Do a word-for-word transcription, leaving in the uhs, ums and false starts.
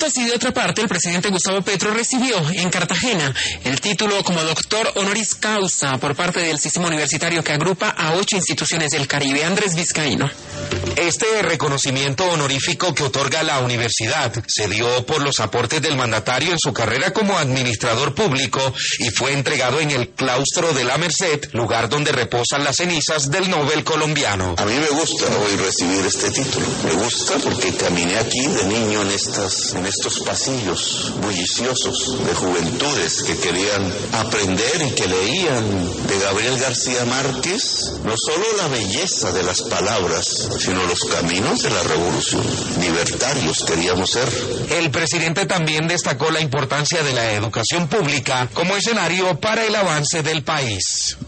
notas y de otra parte, el presidente Gustavo Petro recibió en Cartagena el título como doctor honoris causa por parte del sistema universitario que agrupa a ocho instituciones del Caribe. Andrés Vizcaíno. Este reconocimiento honorífico que otorga la universidad se dio por los aportes del mandatario en su carrera como administrador público y fue entregado en el claustro de la Merced, lugar donde reposan las cenizas del Nobel colombiano. A mí me gusta hoy recibir este título. Me gusta porque caminé aquí de niño en estas, en estos pasillos bulliciosos de juventudes que querían aprender y que leían de Gabriel García Márquez no solo la belleza de las palabras, sino los caminos de la revolución. Libertarios queríamos ser. El presidente también destacó la importancia de la educación pública como escenario para el avance del país.